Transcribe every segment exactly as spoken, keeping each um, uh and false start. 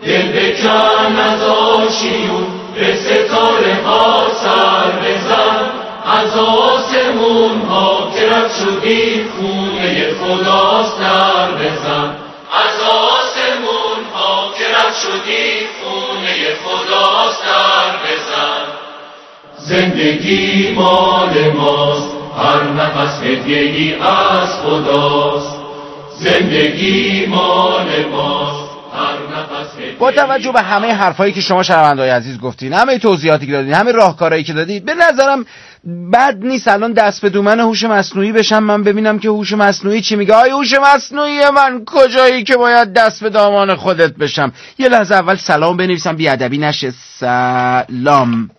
دل بکن از آشیون به ستاره ها سر بزن، از آسمون ها که رد شدی خونه خداست در بزن، از آسمون ها که رد شدی خونه خداست در بزن. زندگی مال ماست، هر نفس هدیه‌ای از خداست. زندگی مال ماست، هر نفس هدیه‌ای. با توجه به همه حرفایی که شما شنونده‌های عزیز گفتین، همه توضیحاتی که دادین، همه راهکارهایی که دادید، به نظرم بد نیست الان دست به دومن هوش مصنوعی بشم، من ببینم که هوش مصنوعی چی میگه. آی هوش مصنوعی من، کجایی که باید دست به دامان خودت بشم؟ یه لحظه اول سلام بنویسم بیادبی نشه. سلام.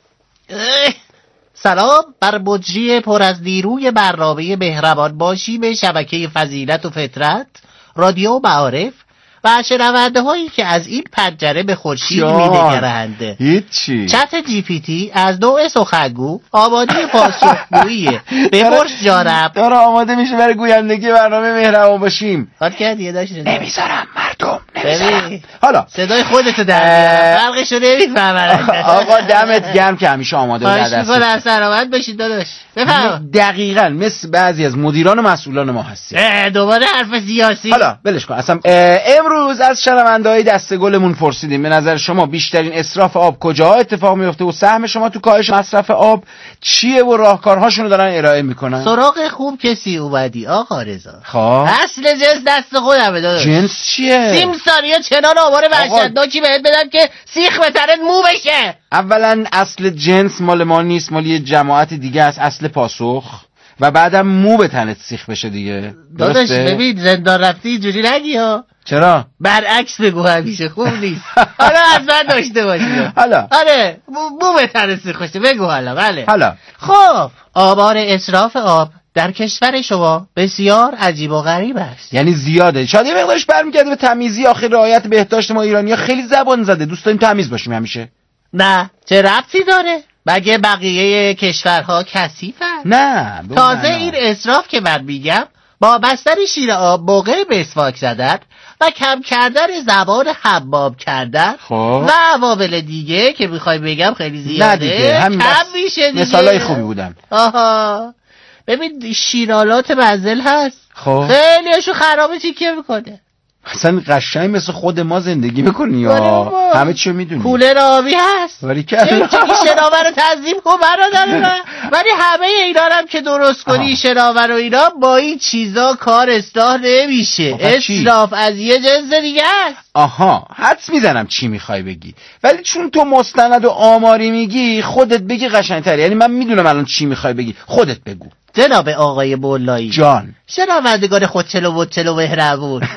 سلام بر مجری پر از نیروی برنامه مهربان باشی به شبکه فضیلت و فطرت رادیو معارف و شنونده هایی که از این پنجره به خورشید می‌نگرند. هیچی. چت جی پی تی از نوع سخنگو آماده پاسخگویی. بپرس جانم. داره آماده میشه برای گویندگی برنامه مهربان باشیم. حال کردی داشت نمیذارم مردم، نمیذارم. حالا صدای خودتو در فرقشو نمیفهمن. آقا دمت گرم که همیشه آماده و در دست. خواهش سلامت باشید داداش. بفهم. دقیقاً مثل بعضی از مدیران و مسئولان ما هستی. دوباره حرف سیاسی. حالا ولش کن. اصلا امروز از شنونده‌های دسته گلمون پرسیدیم به نظر شما بیشترین اسراف آب کجاها اتفاق میفته و سهم شما تو کاهش مصرف آب چیه و راهکارهاشونو دارن ارائه میکنن. سراغ خوب کسی اومدی آقا رضا. خب اصل جنس دست خودمه داداش. جنس چیه؟ سیم ثانیه چنان آوار وحشتناکی بهت بدم که سیخ به تنت مو بشه. اولا اصل جنس مال ما نیست، مال یه جماعت دیگه است، اصل پاسخ. و بعدم مو به تنت سیخ بشه دیگه. داداش ببین زندان رفتی اینجوری نگی ها. چرا؟ برعکس بگو همیشه خوب نیست. حالا از من داشته باشید. حالا آره مو به تنت سیخ بشه بگو حالا. بله حالا خب آمار اسراف آب در کشور شما بسیار عجیب و غریب است. یعنی زیاده. شاید یه مقدارش برمیگرده به تمیزی. آخر رعایت بهداشت ما ایرانی‌ها خیلی زبان زده، دوست داریم تمیز باشیم همیشه. نه چه ربطی داره؟ مگه بقیه کشورها کثیفن؟ نه تازه این اسراف که من میگم با بستر شیر آب موقع مسواک زدن و کم کردن زمان حمام کردن خب. و عوامل دیگه که میخوای بگم خیلی زیاده. نه دیگه همین کم میشه دیگه. مثالای خوبی بودن. آها ببین شیرالات منزل هست. خب خیلیشو خرابه چیکه میکنه. اصلا قشنگ مثل خود ما زندگی میکنی یا همه چیو میدونی. کولر آبی هست. ولی که شناور رو تنظیم کن برادر. ولی همه اینا هم که درست کنی شناور و اینا با این چیزا کار اصلاح نمیشه. اسراف از یه جنس دیگه است. آها حدس میزنم چی میخوای بگی، ولی چون تو مستند و آماری میگی خودت بگی قشنگ‌تره. یعنی من میدونم الان چی میخوای بگی، خودت بگو. جناب آقای بولایی جان، شنوندگان خودچل و بودچل و مهربون،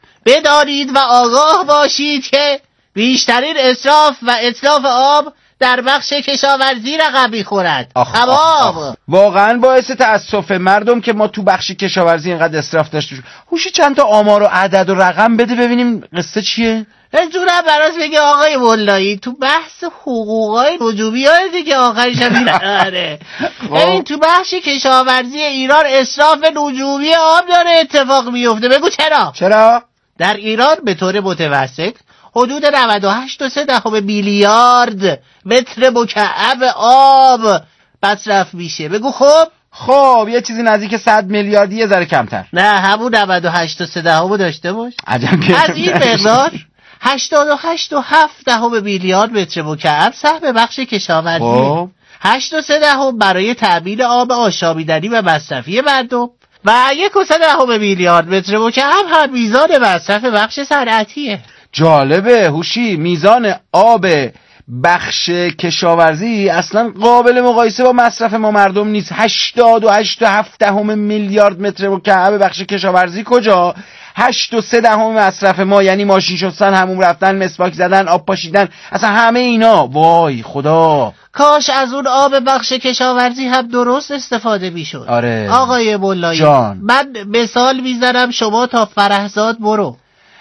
بدانید و آگاه باشید که بیشترین اسراف و اتلاف آب در بخش کشاورزی رقم می‌خورد. تمام. واقعا باعث تأسف مردم که ما تو بخش کشاورزی اینقدر اسراف داشتیم. هوشی چند تا آمار و عدد و رقم بده ببینیم قصه چیه؟ جونم براس بگه آقای مولایی تو بحث حقوقای نجومی های دیگه آخرش هم میره. ببین تو بخش کشاورزی ایران اسراف نجومی آب داره اتفاق میفته. بگو چرا؟ چرا؟ در ایران به طور متوسط حدود نود و هشت و سه دهم میلیارد متر مکعب آب مصرف میشه. بگو خب خب یه چیزی نزدیک صد میلیارد، یه ذره کمتر. نه همون نود و هشت و سه دهم داشته باش. عجب که از این مقدار هشتاد و هشت و هفت دهم میلیارد متر مکعب سهم بخش کشاورزی. خب هشت و سه دهم برای تامین آب آشامیدنی و مصرفی مردم و یک و سه دهم میلیارد متر مکعب هم میزان مصرف بخش صنعتیه. جالبه هوشی، میزان آب بخش کشاورزی اصلا قابل مقایسه با مصرف ما مردم نیست. هشتاد و هشت و هفت دهم میلیارد متر مکعب بخش کشاورزی کجا؟ هشت و سه دهم مصرف ما، یعنی ماشین شستن، حموم رفتن، مسواک زدن، آب پاشیدن، اصلا همه اینا. وای خدا، کاش از اون آب بخش کشاورزی هم درست استفاده میشد. آره آقای مولایی جان، من مثال میزنم شما تا فرهزاد برو.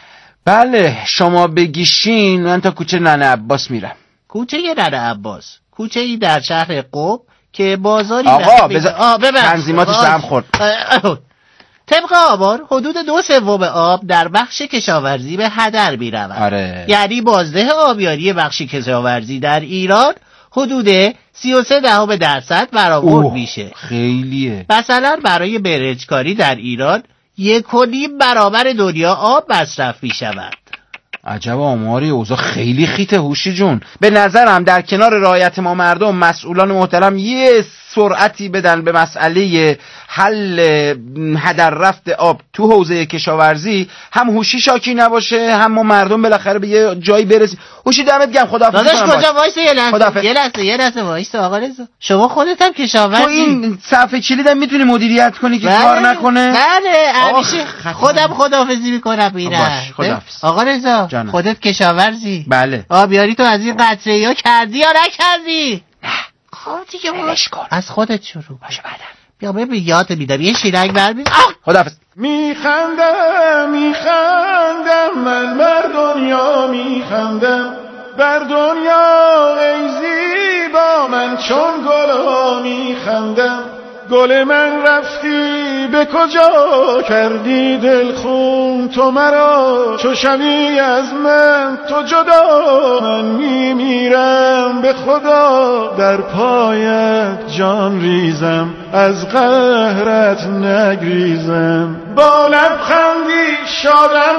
بله شما بگیشین من تا کوچه ننه عباس میرم. کوچه ننه عباس کوچه ای در شهر قم که بازاری آقا بذار تنظیماتش به هم خورد. طبق آمار حدود دو سوم آب در بخش کشاورزی به هدر می‌رود. آره. یعنی بازده آبیاری بخش کشاورزی در ایران حدود سی و سه دهم درصد برآورد میشه. خیلیه. مثلا برای برنجکاری در ایران یک و نیم برابر دنیا آب مصرف میشود. عجب آماری. اوضاع خیلی خیته هوشی جون. به نظرم در کنار رعایت ما مردم، مسئولان محترم یه سرعتی بدن به مسئله حل هدر رفت آب تو حوزه کشاورزی، هم هوشی شاکی نباشه، هم ما مردم بالاخره به یه جایی برسیم. هوشی دمت گرم، خداحافظی داداش کنم. کجا وایسه یه لحظه یه لحظه یه لحظه وایسه آقا رضا، شما خودت هم کشاورزی. تو این صفحه کلیدم میتونی مدیریت کنی که کار نکنه؟ بله همیشه خودم خداحافظی میکنم میرم. آقا رضا خودت کشاورزی؟ بله. آبیاری تو از این قطره‌ها کردی یا نکردی؟ نه. خب دیگه باش کن. از خودت شروع باشه. بعدم بیا ببین یاد میدم یه شیرنگ برمی. خداحافظ. میخندم میخندم من بر دنیا میخندم، بر دنیا ای زیبا من چون گلا میخندم. گل من رفتی به کجا کردی دل خون تو مرا، چو شوی از من تو جدا من میمیرم به خدا، در پایت جان ریزم از قهرت نگریزم. با لبخندی شادم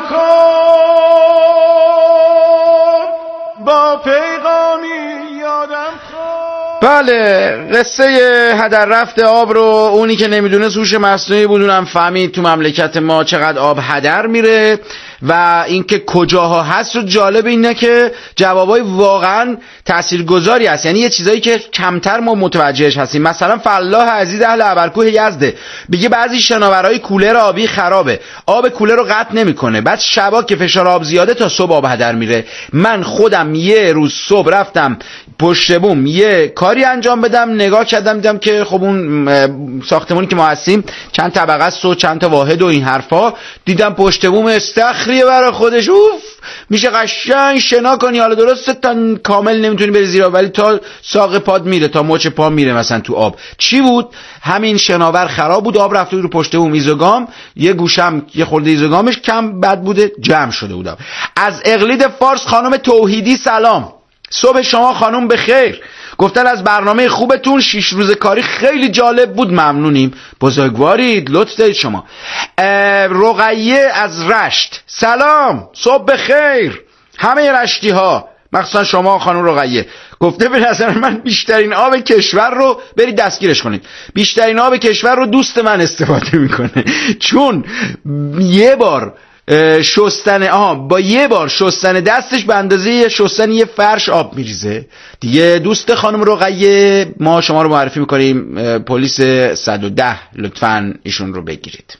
کن، با پیغامی یادم کن. بله، قصه هدر رفت آب رو اونی که نمیدونه هوش مصنوعی بودونم فهمید تو مملکت ما چقدر آب هدر میره و اینکه کجاها هست. رو جالب اینه که جوابای واقعا تاثیرگذاری هست، یعنی یه چیزایی که کمتر ما متوجهش هستیم. مثلا فلاح عزیز اهل ابرکوه یزده میگه بعضی شناورهای کولر آبی خرابه، آب کولر رو قطع نمیکنه، بعد شبا که فشار آب زیاده تا صبح آب هدر میره. من خودم یه روز صبح رفتم پشت بوم یه کاری انجام بدم، نگاه کردم دیدم که خب اون ساختمونی که ما هستیم چند طبقه است و چند تا واحد و این حرفا، دیدم پشت بوم استخریه برای خودش. اوف میشه قشنگ شنا کنی. حالا درسته تا کامل نمیتونی بری زیرا، ولی تا ساق پاد میره، تا مچ پا میره مثلا تو آب. چی بود؟ همین شناور خراب بود، آب رفته رو پشت بوم. ایزوگام یه گوشم یه خورده ایزوگامش کم بد بوده، جمع شده بودم. از اقلید فارس خانم توحیدی سلام. صبح شما خانم بخیر. گفتن از برنامه خوبتون شش روز کاری خیلی جالب بود، ممنونیم، بزرگوارید، لطف دارید شما. رقیه از رشت سلام، صبح بخیر همه رشتی ها، مخصوصا شما خانم رقیه. گفته به نظر من بیشترین آب کشور رو برید دستگیرش کنید. بیشترین آب کشور رو دوست من استفاده میکنه، چون یه بار شستن آها با یه بار شستن دستش به اندازه شستن یه فرش آب میریزه دیگه. دوست خانم رقیه ما شما رو معرفی میکنیم پلیس صد و ده، لطفاً ایشون رو بگیرید.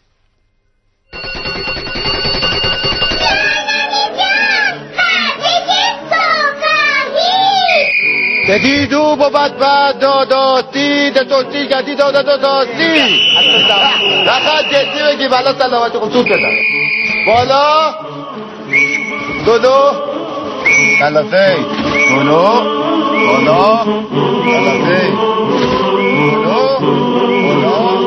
دیدو با بد بد داداتی دتوتی گدی دادا داداتی نخواد جدی بگی بلا سلامتی خصوص بدن بالا دودو کلافه دولو بالا کلافه دولو بالا.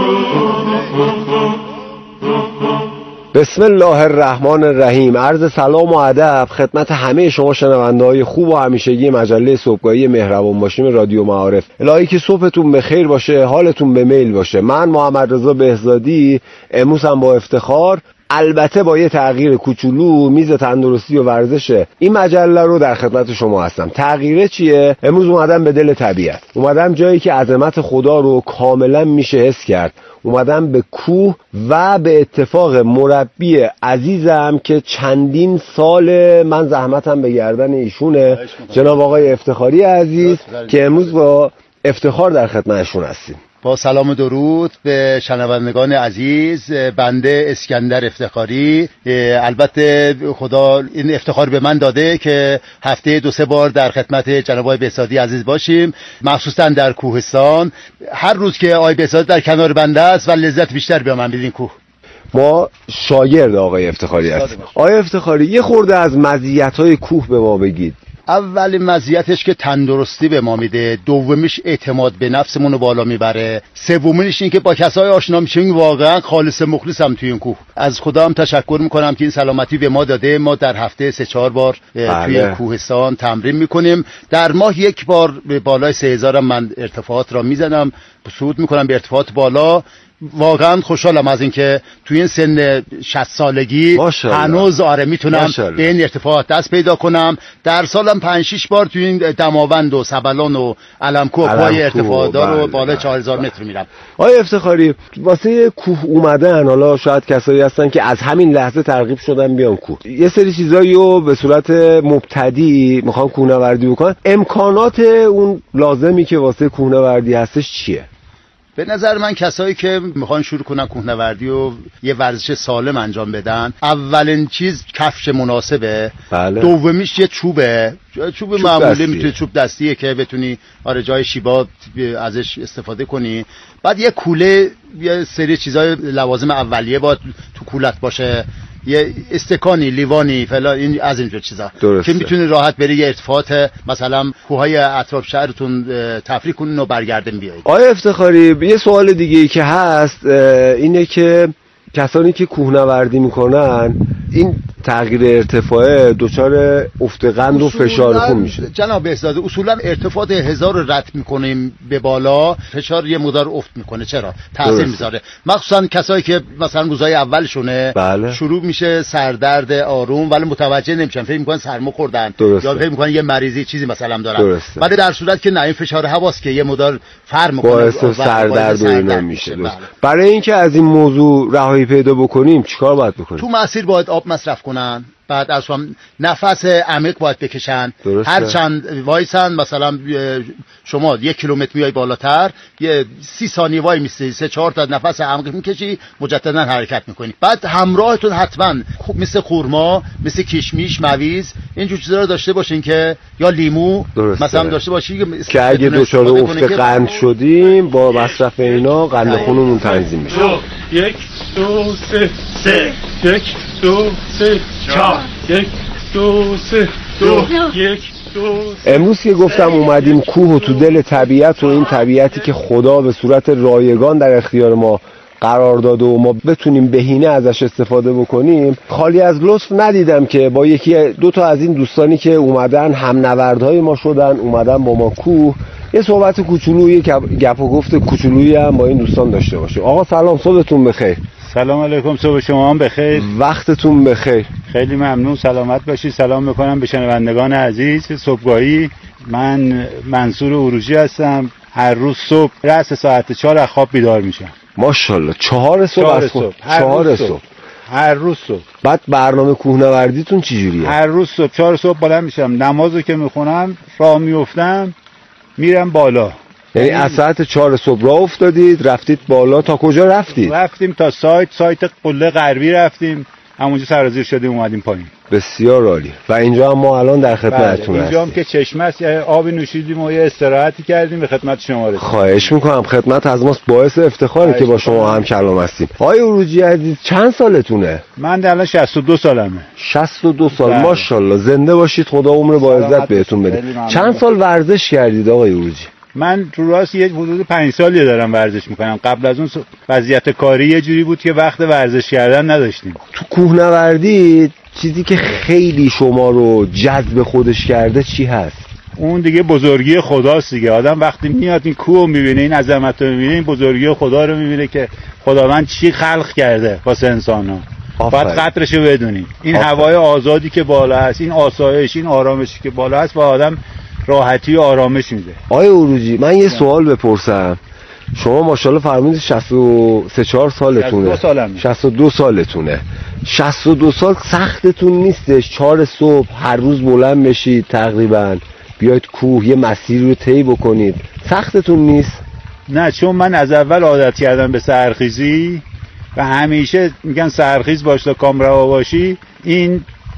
بسم الله الرحمن الرحیم. عرض سلام و ادب خدمت همه شما شنونده‌های خوب و همیشگی مجله صبحگاهی مهربان باشیم رادیو معارف. الهی که صبحتون بخیر باشه، حالتون به میل باشه. من محمد رضا بهزادی امروز هم با افتخار، البته با یه تغییر کوچولو، میز تندرستی و ورزش این مجله رو در خدمت شما هستم. تغییره چیه؟ امروز اومدم به دل طبیعت، اومدم جایی که عظمت خدا رو کاملا میشه حس کرد. اومدم به کوه و به اتفاق مربی عزیزم که چندین سال من زحمتم به گردن ایشونه، جناب آقای افتخاری عزیز، که امروز با افتخار در خدمتشون هستیم. با سلام و درود به شنوندگان عزیز، بنده اسکندر افتخاری. البته خدا این افتخار به من داده که هفته دو سه بار در خدمت جناب آقای بهزادی عزیز باشیم، مخصوصا در کوهستان. هر روز که آقای بهزادی در کنار بنده است و لذت بیشتر به من بدین کوه. ما شاگرد آقای افتخاری هستیم. آقای افتخاری یه خورده از مزیت‌های کوه به ما بگید. اولین مزیتش که تندرستی به ما میده، دومیش اعتماد به نفسمون رو بالا میبره، سومیش این که با کسای آشنا میشیم واقعا خالص مخلصم توی این کوه. از خدا هم تشکر میکنم که این سلامتی به ما داده. ما در هفته سه چهار بار بله. توی کوهستان تمرین میکنیم. در ماه یک بار به بالای سه هزار من ارتفاعات را میزنم، صعود میکنم به ارتفاعات بالا. واقعا خوشحالم از اینکه توی این سن شصت سالگی هنوز آره میتونم به این ارتفاعات دست پیدا کنم. در سالم پنج شش بار توی این دماوند و سبلان و علمکو پای ارتفاعات رو بالای چهار هزار متر میرم. آقای افتخاری، واسه کوه اومدن حالا شاید کسایی هستن که از همین لحظه ترغیب شدن بیان کوه، یه سری چیزایی رو به صورت مبتدی میخوان کوهنوردی بکنن، امکانات اون لازمی که واسه کوهنوردی هستش چیه؟ به نظر من کسایی که میخوان شروع کنن کوهنوردی و یه ورزش سالم انجام بدن، اولین چیز کفش مناسبه. بله. دومیش یه چوبه، چوب, چوب معمولی میتونه چوب دستیه که بتونی آره جای شیبا ازش استفاده کنی. بعد یه کوله، یه سری چیزای لوازم اولیه باید تو کولت باشه، یه استکانی، لیوانی فلان، این از اینجور چیزا که میتونی راحت بری یه ارتفاعات مثلا کوههای اطراف شهرتون تفریح کنین و برگردن بیایید. آیا افتخاری یه سوال دیگه ای که هست اینه که کسانی که کوهنوردی میکنن این تغییر ارتفاع دچار افت قند و فشار خون میشه. جناب بهزاده، اصولا ارتفاع هزار رو رد میکنیم به بالا، فشار یه مقدار افت میکنه. چرا؟ تاثیر میذاره. مخصوصا کسایی که مثلا روزهای اولشونه بله. شروع میشه سردرد آروم ولی متوجه نمیشن، فکر میکنن سرما خوردن یا فکر میکنن یه مریضی چیزی مثلا دارن، ولی در صورت که نه، این فشار هواست که یه مقدار فرق میکنه، باعث سردرد و اینا میشه. بله. برای اینکه از این موضوع رهایی پیدا بکنیم چیکار باید بکنیم؟ تو مسیر باید آب مصرف کنن، بعد از هم نفس عمیق باید بکشن. هر چند وایسن، مثلا شما یک کیلومتر میای بالاتر، یه سی ثانیه وای میستی، سه چهار تا نفس عمیق میکشی، مجددا حرکت میکنی. بعد همراهتون حتما مثل خورما، مثل کشمیش، مویز، اینجور چیزا رو داشته باشین که یا لیمو درسته. مثلا داشته باشی که اگه دچار افت قند شدیم با مصرف اینا قند خونمون تنظیم میشه. یک دو سه سه یک دو سه چهار یک دو سه دو یک دو. امروز که گفتم اومدیم کوه و تو دل طبیعت و این طبیعتی که خدا به صورت رایگان در اختیار ما قرار داده و ما بتونیم بهینه ازش استفاده بکنیم، خالی از لطف ندیدم که با یکی دو تا از این دوستانی که اومدن هم نوردهای ما شدن، اومدن با ما کوه، یه صحبت کوچولویی گپ و گفت کوچولویی هم با این دوستان داشته باشیم. آقا سلام، صبحتون بخیر. سلام علیکم، صبح شما هم بخیر. وقتتون بخیر. خیلی ممنون، سلامت باشید. سلام میکنم به شنوندگان عزیز صبحگاهی. من منصور عروجی هستم. هر روز صبح رأس ساعت چهار از خواب بیدار میشم. ماشاءالله. چهار صبح از خواب. چهار صبح. هر روز صبح. بعد برنامه کوهنوردیتون چجوریه؟ هر روز صبح چهار صبح بلند میشم، نمازو که میخونم، راه میافتم، میرم بالا. یعنی از ساعت چهار صبح راه افتادید رفتید بالا. تا کجا رفتید؟ رفتیم تا سایت سایت قله غربی رفتیم، همونجا سرازیر شدیم اومدیم پایین. بسیار عالی. و اینجا هم ما الان در خدمتتون هستیم. اینجا هم که چشمه است، آب نوشیدیم و یه استراحتی کردیم، به خدمت شما رسیدیم. خواهش میکنم، خدمت از ماست، باعث افتخاره که با شما هم کلام هستیم. آقای عروجی عزیز چند سالتونه؟ من الان شصت و دو سالمه. شصت و دو سال. بله. ماشاءالله، زنده باشید، خدا عمر با عزت بهتون بده. چند سال ورزش کردید آقای عروجی؟ من تو راست یه حدود پنج سالی دارم ورزش میکنم. قبل از اون وضعیت کاری یه جوری بود که وقت ورزش کردن نداشتیم. تو کوهنوردی چیزی که خیلی شما رو جذب خودش کرده چی هست؟ اون دیگه بزرگی خداست دیگه. آدم وقتی میاد این کوه میبینه، این عظمت رو میبینه، این بزرگی خدا رو میبینه که خداوند چی خلق کرده واسه انسان‌ها. باید قدرشو بدونیم. این آفره. هوای آزادی که بالا هست، این آسایش، این آرامشی که بالا هست، با آدم راحتی و آرامش میده. آقای عروجی من یه سوال بپرسم. شما ماشاءالله فرمودید شصت و سه چهار سالتونه. شصت و دو سالتونه. شصت و دو سال سختتون نیستش چهار صبح هر روز بلند بشید تقریبا بیاید کوه یه مسیر رو طی بکنید؟ سختتون نیست؟ نه، چون من از اول عادت کردم به سحرخیزی و همیشه میگن سحرخیز باش تا کام روا باشی. این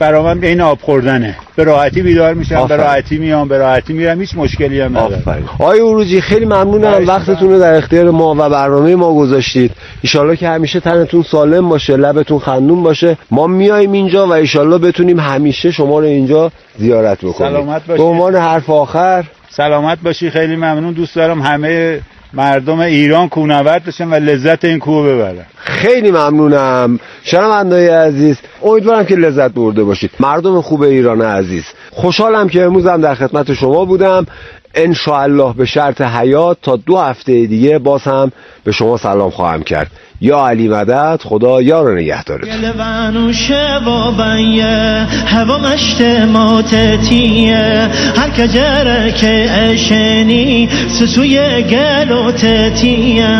برای من این آب خوردنه. به راحتی بیدار میشم، به راحتی میام، به راحتی میرم، هیچ مشکلی هم نداره. آقای عروجی خیلی ممنونم وقتتون رو در اختیار ما و برنامه ما گذاشتید. ان شاءالله که همیشه تنتون سالم باشه، لبتون خندون باشه. ما میایم اینجا و ان شاءالله بتونیم همیشه شما رو اینجا زیارت بکنیم. سلامت باشید. به عنوان حرف آخر سلامت باشی. خیلی ممنون. دوست دارم همه مردم ایران کوهنورد بشن و لذت این کوه ببرن. خیلی ممنونم شنونده‌های عزیز، امیدوارم که لذت برده باشید. مردم خوب ایران عزیز، خوشحالم که امروز هم در خدمت شما بودم. ان شاء الله به شرط حیات تا دو هفته دیگه باز هم به شما سلام خواهم کرد. یا علی مدد، خدا یار و نگهدارت. گلوانو شوابایه هوا مشت ماتتیه هر کجره که اشنی سسوی گلو تتیه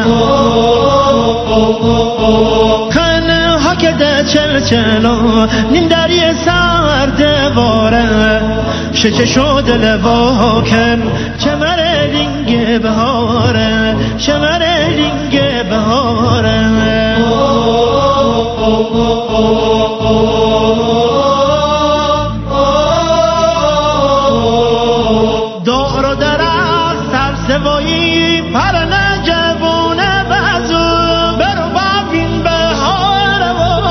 خانه ها که ده چل چلو نیم دری سر دواره شچه شد لوا کن چمر لینگ بهاره چمر لینگ بهاره دار و درخت سرسوایی پر نجوونه بزو برو ببین بهاره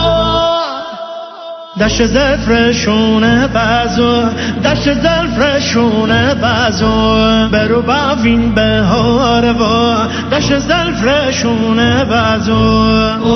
دشت زلفرشونه بزو دشت زلفرشونه بزو برو ببین بهاره دشت زلفرشونه بزو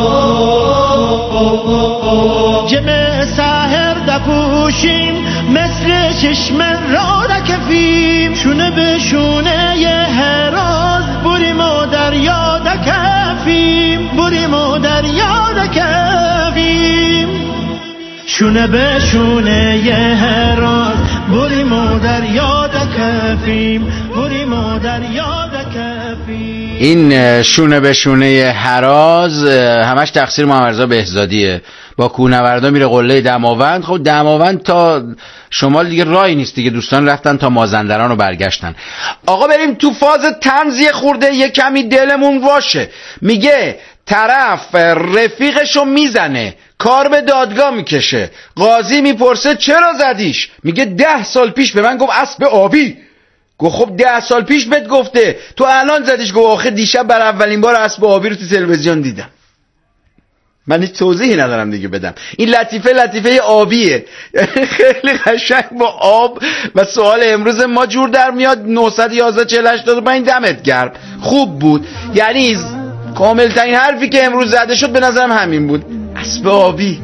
جمع سحر دپوشیم مثل چشم را دکفیم شونه به شونه یه هراز بریم و دریا دکفیم بریم و دریا دکفیم شونه به شونه یه هراز بریم و دریا دکفیم بریم و دریا دکفیم. این شونه به شونه هراز همش تقصیر محمد رضا بهزادیه. با کوهنوردا میره قله دماوند. خب دماوند تا شمال دیگه راهی نیست دیگه. دوستان رفتن تا مازندران و برگشتن. آقا بریم تو فاز طنز یه خورده یه کمی دلمون واشه. میگه طرف رفیقشو میزنه، کار به دادگاه میکشه، قاضی میپرسه چرا زدیش؟ میگه ده سال پیش به من گفت اسب آبی. گفت خب ده سال پیش بهت گفته، تو الان زدیش. گفت آخه دیشب بر اولین بار اسب آبی رو تو تلویزیون دیدم. من هیچ توضیحی ندارم دیگه بدم. این لطیفه لطیفه آبیه. خیلی قشنگ با آب و سوال امروز ما جور در میاد. نهصد و یازده چهل و هشت دادو پنج دمت گرم، خوب بود. یعنی کامل ترین حرفی که امروز زده شد به نظرم همین بود، اسب آبی.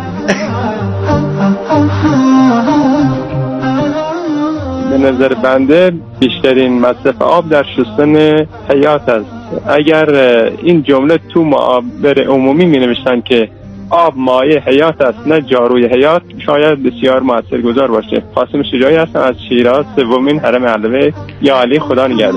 به نظر بنده بیشترین مصرف آب در شستن حیات است. اگر این جمله تو معابر عمومی می نوشتن که آب مایه حیات است نه جاروی حیات، شاید بسیار موثرگذار باشه. قاسم شجاعی هستم از شیراز، سومین حرم علوی. یا علی، خدا نگهدار.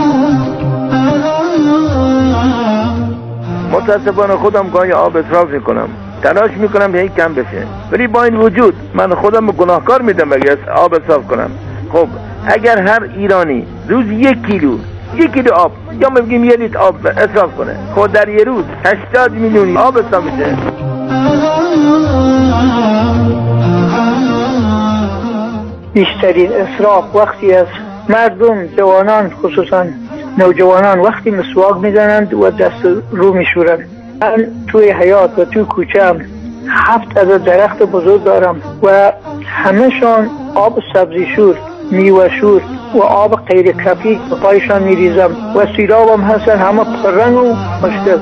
متاسفانه خودم گاهی آب اصراف میکنم، تلاش میکنم که این کم بشه، ولی با این وجود من خودم گناهکار میدم اگر آب اصراف کنم. خب اگر هر ایرانی روز یک کیلو یک کیلو آب یا ما بگیم یه لیتر آب اصراف کنه، خب در یه روز هشتاد میلیون آب اصراف میشه. بیشترین اصراف وقتی از مردم، جوانان خصوصا نوجوانان وقتی مسواک میزنند و دست رو میشورند. من توی حیات و توی کوچه‌ام هفت عدد درخت بزرگ دارم و همه‌شان آب سبزی شور، میوه شور و آب غیر کافی به پایشان میریزم و سیرابم هستن همه پررنگ و خوشگل.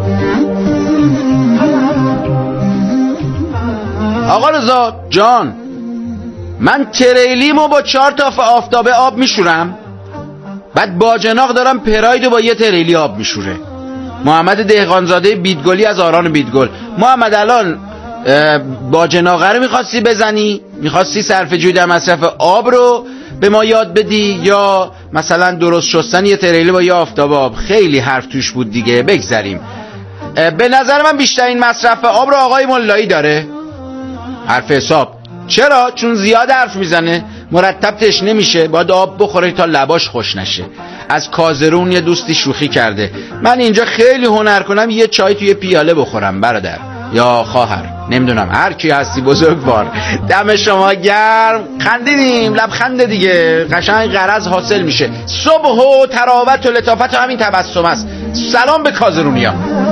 آقا رضا جان، من تریلیمو با چهار تا آفتابه آب میشورم، بعد باجناق دارم پرایدو با یه تریلی آب میشوره. محمد دهقانزاده بیدگلی از آران بیدگل. محمد الان باجناقه رو میخواستی بزنی؟ میخواستی صرفه‌جویی در مصرف آب رو به ما یاد بدی، یا مثلا درست شستن یه تریلی با یه آفتاب آب؟ خیلی حرف توش بود دیگه، بگذریم. به نظر من بیشترین مصرف آب رو آقای ملایی داره. حرف حساب. چرا؟ چون زیاد حرف میزنه، مرتب تشنه میشه، باید آب بخوره تا لباش خوش نشه. از کازرون یه دوستی شوخی کرده، من اینجا خیلی هنر کنم یه چای توی پیاله بخورم برادر یا خواهر. نمیدونم هر کی هستی بزرگوار، دم شما گرم. خندیدیم، لبخند دیگه، قشنگ غرض حاصل میشه. صبح و تراوت و لطافت و همین تبسم است. سلام به کازرونیا.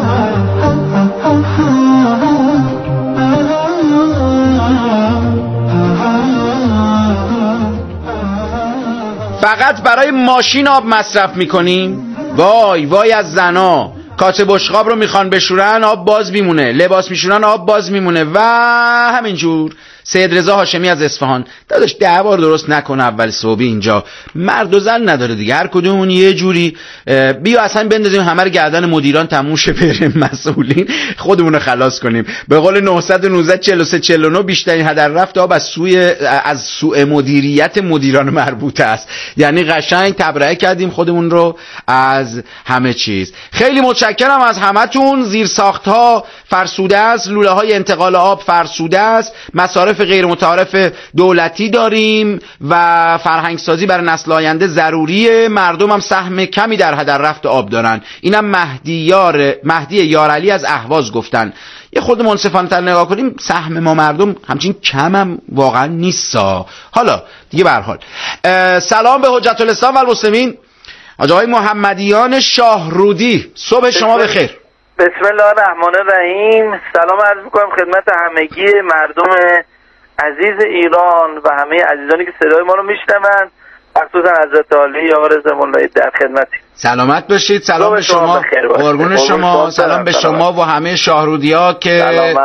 فقط برای ماشین آب مصرف میکنیم؟ وای وای از زنا، کاسه بشقاب رو میخوان بشورن آب باز میمونه، لباس میشورن آب باز میمونه و همینجور. سید رضا هاشمی از اصفهان: داداش ده بار درست نکن اول صبح اینجا، مرد و زن نداره دیگه، هر کدومون یه جوری. بیا اصلا بندازیم همه رو گردن مدیران، تموم شه بریم مسئولین، خودمون رو خلاص کنیم. به قول نهصد و نوزده چهل و سه چهل و نه بیشترین هدر رفت آب از سوی از سوء مدیریت مدیران مربوطه است. یعنی قشنگ تبرئه کردیم خودمون رو از همه چیز. خیلی متشکرم از همتون. زیرساخت‌ها فرسوده است، لوله‌های انتقال آب فرسوده است، مصارف غیر متعارف دولتی داریم و فرهنگ سازی برای نسل آینده ضروریه. مردم هم سهم کمی در هدر رفت آب دارن. اینم مهدی یار مهدی یارعلی از اهواز گفتن. یه خود منصفانه تر نگاه کنیم، سهم ما مردم همچین کم هم واقعا نیستا. حالا دیگه به هر حال سلام به حجت الاسلام و المسلمین آقای محمدیان شاهرودی. صبح شما بخیر. بسم الله الرحمن الرحیم. سلام عرض میکنم خدمت همگی مردم عزیز ایران و همه عزیزانی که صدای ما رو میشنوند، خصوصا حضرت عالی آقا رضا مولایی در خدمتی. سلامت باشید. سلام به شما، قربون شما. سلام به شما و همه شاهرودی‌ها که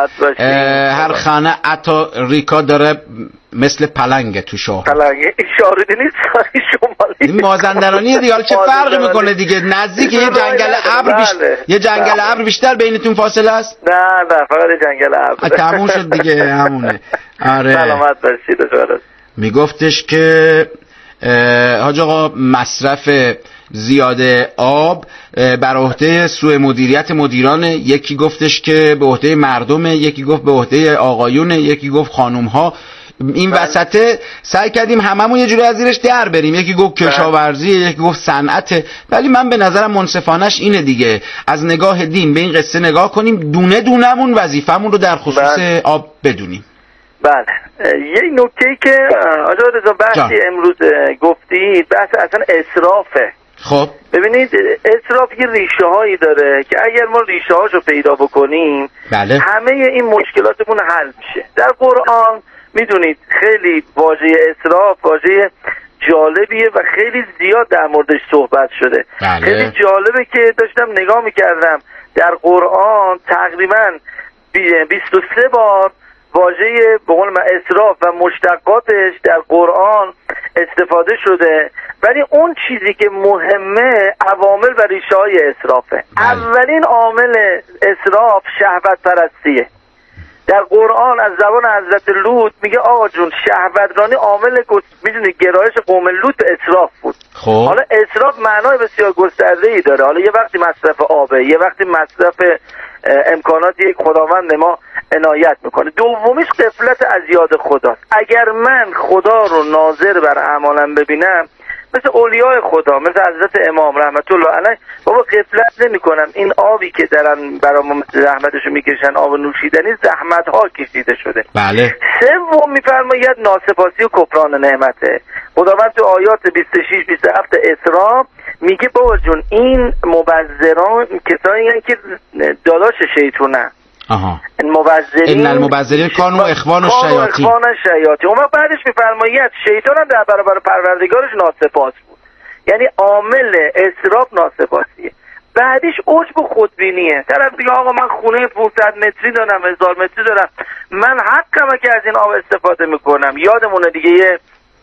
هر خانه عطا ریکا داره مثل پلنگ تو شاه. پلنگ شاهرودی نیست، شمالی. این مازندرانی دیگه. حالا چه فرقی میکنه دیگه؟ نزدیک یه جنگل ابر بیش... یه جنگل ابر بیشتر بینتون فاصله است؟ نه نه فقط جنگل ابر. تموم شد دیگه، همونه. آره سلامت باشید. میگفتش که حاج آقا مصرف زیاد آب بر عهده سوء مدیریت مدیران، یکی گفتش که به عهده مردمه، یکی گفت به عهده آقایونه، یکی گفت خانوم‌ها. این وسطه سعی کردیم هممون یه جوری از زیرش در بریم. یکی گفت کشاورزی، یکی گفت صنعت. ولی من به نظرم منصفانش اینه دیگه، از نگاه دین به این قصه نگاه کنیم، دونه دونمون وظیفمون رو در خصوص بله. آب بدونیم. بله. یه نکته‌ای که آقا رضا بحثی امروز گفتید، بحث اصلا اسرافه. خب ببینید اسراف یه ریشه هایی داره که اگر ما ریشه هاشو پیدا بکنیم بله. همه این مشکلاتمون حل میشه. در قرآن میدونید خیلی واژه اسراف واژه جالبیه و خیلی زیاد در موردش صحبت شده. بله. خیلی جالبه که داشتم نگاه میکردم در قرآن تقریبا بیست و سه بار واژه به قول من اسراف و مشتقاتش در قرآن استفاده شده، ولی اون چیزی که مهمه عوامل و ریشه های اسرافه. اولین عامل اسراف شهوت پرستیه. در قرآن از زبان حضرت لوط میگه آقا جون شهوترانی عامل میدونی گرایش قوم لوط به اسراف بود. خوب. حالا اسراف معنای بسیار گسترده‌ای داره. حالا یه وقتی مصرف آبه، یه وقتی مصرف امکانات یک خداوند ما عنایت میکنه. دومیش غفلت از یاد خداست. اگر من خدا رو ناظر بر اعمالم ببینم مثل اولیاء خدا، مثل حضرت امام رحمت الله علیه، بابا غفلت نمی کنم این آبی که دارن برام زحمتشو میکشن آب نوشیدنی زحمت ها کشیده شده. بله. سوم میفرماید ناسپاسی و کفران نعمته. خداوند تو آیات بیست و شش بیست و هفت اسراء میگه بابا جون این مبذران کسایی هستن که داداش شیطونه. آها. المبذرین ان المبذرین کانوا اخوان الشیاطین. اخوان الشیاطین. اون بعدش میفرماید شیطان هم در برابر پروردگارش ناسپاس بود. یعنی عامل اسراف ناسپاسیه. بعدش عجب و خودبینیه. طرف دیگه آقا من خونه پانصد متری دارم، هزار متری دارم، من حقمه که از این آب استفاده میکنم. یادمونه دیگه یه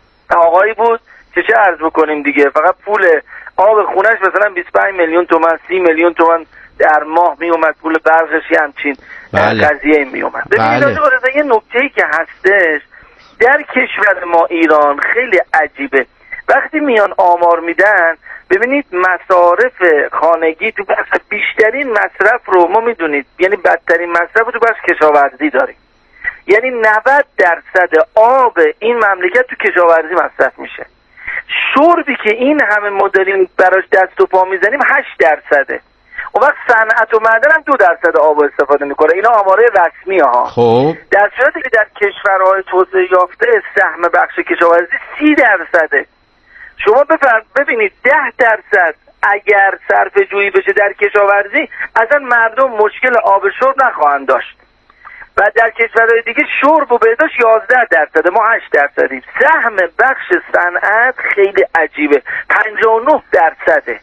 آقایی بود که چه عرض بکنیم دیگه، فقط پول آب خونش مثلا بیست و پنج میلیون تومان سی میلیون تومان در ماه می اومد، پول برقش همچین بله. قضیه می اومد. بله. ببینید یه نکته‌ای که هستش در کشور ما ایران خیلی عجیبه. وقتی میان آمار میدن ببینید مصارف خانگی تو بخش بیشترین مصرف رو ما میدونید، یعنی بدترین مصرف رو تو بخش کشاورزی داریم. یعنی نود درصد آب این مملکت تو کشاورزی مصرف میشه. شربی که این همه ما داریم براش دست و پا میزنیم هشت درصده. اون وقت صنعت و معدن هم دو درصد آب استفاده میکنه. اینا آماره رسمی ها. خب در صورتی که در کشورهای توسعه یافته سهم بخش کشاورزی سی درصده. شما ببینید ده درصد اگر صرفه جویی بشه در کشاورزی اصلا مردم مشکل آب شرب نخواهند داشت و در کشورهای دیگه شرب و بهداشت یازده درصده، ما هشت درصدیم. سهم بخش صنعت خیلی عجیبه، پنجاه و نه درصده.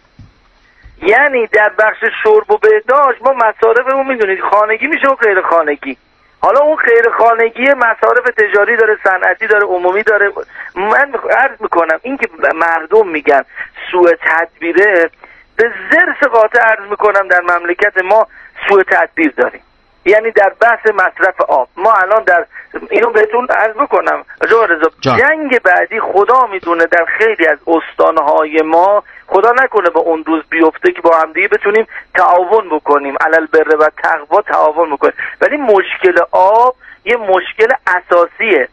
یعنی در بخش شرب و بهداشت ما مصارفمون میدونید خانگی میشه و غیر خانگی. حالا اون غیر خانگی مصارف تجاری داره، صنعتی داره، عمومی داره. من عرض میکنم این که مردم میگن سوء تدبیره، به زرس قاطع عرض میکنم در مملکت ما سوء تدبیر داریم. یعنی در بحث مصرف آب ما الان در اینو بهتون عرض بکنم آقا رضا، جنگ بعدی خدا میدونه در خیلی از استانهای ما خدا نکنه به اون روز بیفته که با هم دیگه بتونیم تعاون بکنیم، علل بر و تقوا تعاون بکنیم، ولی مشکل آب یه مشکل اساسیه.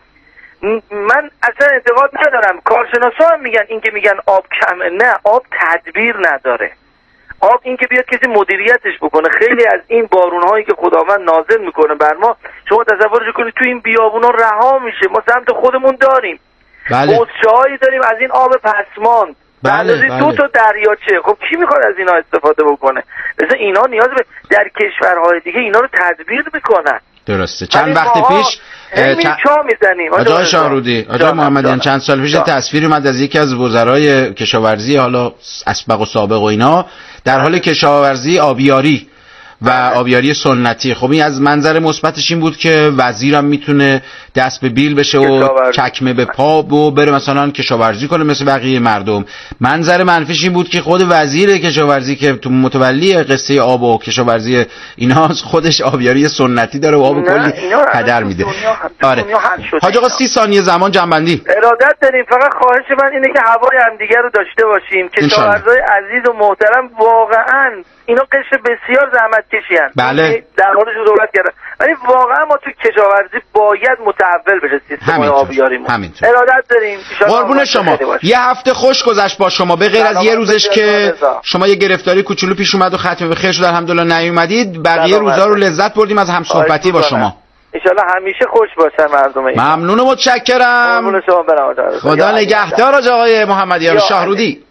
من اصلا اعتقاد ندارم، کارشناسا هم میگن این که میگن آب کمه، نه، آب تدبیر نداره. آب این که بیاد کسی مدیریتش بکنه. خیلی از این بارونهایی که خداوند نازل میکنه بر ما، شما تصورش کنید تو این بیابونا رها میشه، ما سمت خودمون داریم بله حوضچه‌هایی داریم از این آب پسماند، بله بله. دو تا دریاچه. خب کی میخواد از اینا استفاده بکنه؟ مثلا اینا نیاز به در کشورهای دیگه اینا رو تدبیر میکنن. درسته. چند وقت پیش چند... چا میزنیم آقای شاهرودی، آقای محمدیان، چند سال پیش تصویری اومد از یکی از وزرای کشاورزی، حالا اسبق و سابق و اینا، در حال کشاورزی آبیاری و آبیاری سنتی. خب این از منظر مثبتش این بود که وزیرم میتونه دست به بیل بشه و چکمه به پا و بره مثلا کشاورزی کنه مثل بقیه مردم. منظر منفیش این بود که خود وزیر کشاورزی که تو متولی قصه آب و کشاورزی اینا خودش آبیاری سنتی داره و آب کلی هدر میده. آره حاج آقا سی ثانیه زمان جنبندی. ارادت داریم، فقط خواهش من اینه که هوای همدیگه رو داشته باشیم. کشاورزای عزیز و محترم واقعا اینا قشر بسیار زحمت کشیدن. بله. در موردش صحبت کردم. ولی واقعا ما تو کشاورزی باید متحول بشه سیستم آبیاریمون. ارادت داریم. قربون شما. یه هفته خوش گذشت با شما، به غیر از یه روزش که شما یه گرفتاری کوچولو پیش اومد و ختم به خیر شد الحمدلله نیومدید، بقیه روزا رو لذت بردیم از هم صحبتی با شما. ان شاءالله همیشه خوش باشن مردم ایران. ممنون و متشکرم. قربون شما برم. خدا نگهدار آقای محمدیان شاهرودی.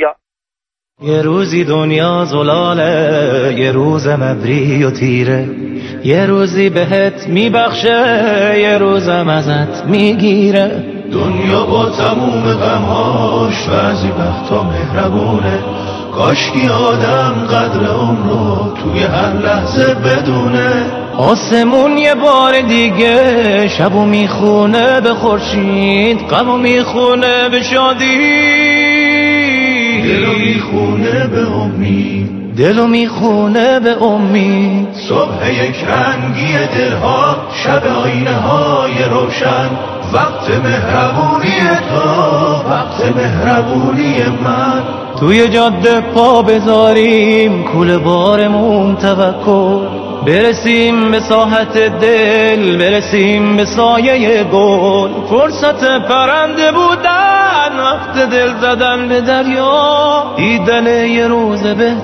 یه روزی دنیا زلاله، یه روز مبری و تیره، یه روزی بهت میبخشه، یه روزم ازت میگیره. دنیا با تموم غمهاش بعضی وقتا مهربونه، کاشکی آدم قدر اون رو توی هر لحظه بدونه. آسمون یه بار دیگه شبو میخونه به خورشید، غمو میخونه به شادی، دلو میخونه به امید، دلو میخونه به امید. صبح یک رنگی دلها، شب آینه های روشن، وقت مهربونی تو، وقت مهربونی من. توی جاده پا بذاریم کوله بارمون توکل، برسیم به ساحت دل، برسیم به سایه گل. فرصت پرنده بودن، وقت دل زدن به دریا، دیدن یه روز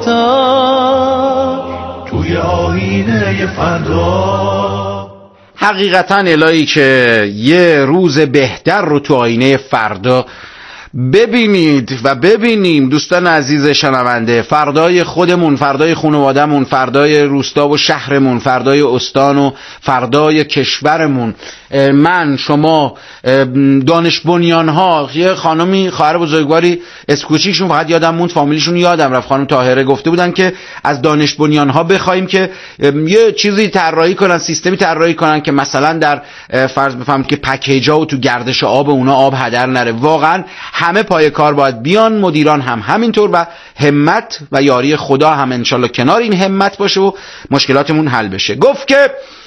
بهتر توی آینه فردا. حقیقتا الهی که یه روز بهتر رو تو آینه فردا ببینید و ببینیم دوستان عزیز شنونده. فردای خودمون، فردای خانواده‌مون، فردای روستا و شهرمون، فردای استان و فردای کشورمون. من، شما، دانش بنیان ها. یه خانمی خواهر بزرگواری اسکوچیشون فقط یادم موند، فامیلیشون یادم رفت، خانم طاهره گفته بودن که از دانش بنیان ها بخوایم که یه چیزی طراحی کنن، سیستمی طراحی کنن که مثلا در فرض بفهمید که پکیجا و تو گردش آب اونا آب هدر نره. واقعا همه پای کار باید بیان، مدیران هم همینطور و همت و یاری خدا هم انشالله کنار این همت باشه و مشکلاتمون حل بشه. گفت که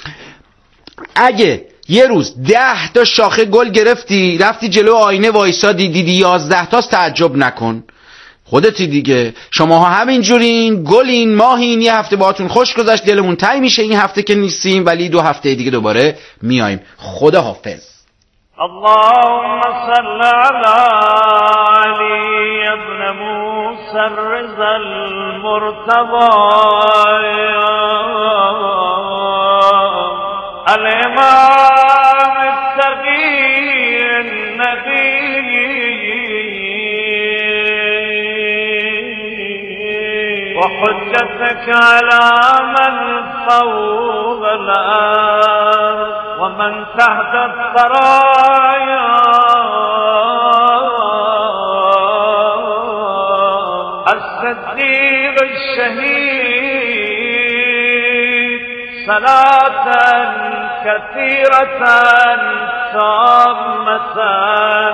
اگه یه روز ده تا شاخه گل گرفتی، رفتی جلو آینه وایسادی دیدی یازده تاست، تعجب نکن، خودتی دیگه. شماها همینجورین، گلین، ماهین. یه هفته باهاتون خوش گذشت، دلمون تنگ میشه این هفته که نیستیم، ولی دو هفته دیگه دوباره میایم. خدا حافظ. اللهم صل على علي ابن موسى المبرز المرتضى الإمام التقي النبي وحجتك على من فوق الأرض ومن تحت الثرايا الصديق الشهيد صلاة كثيرة تامة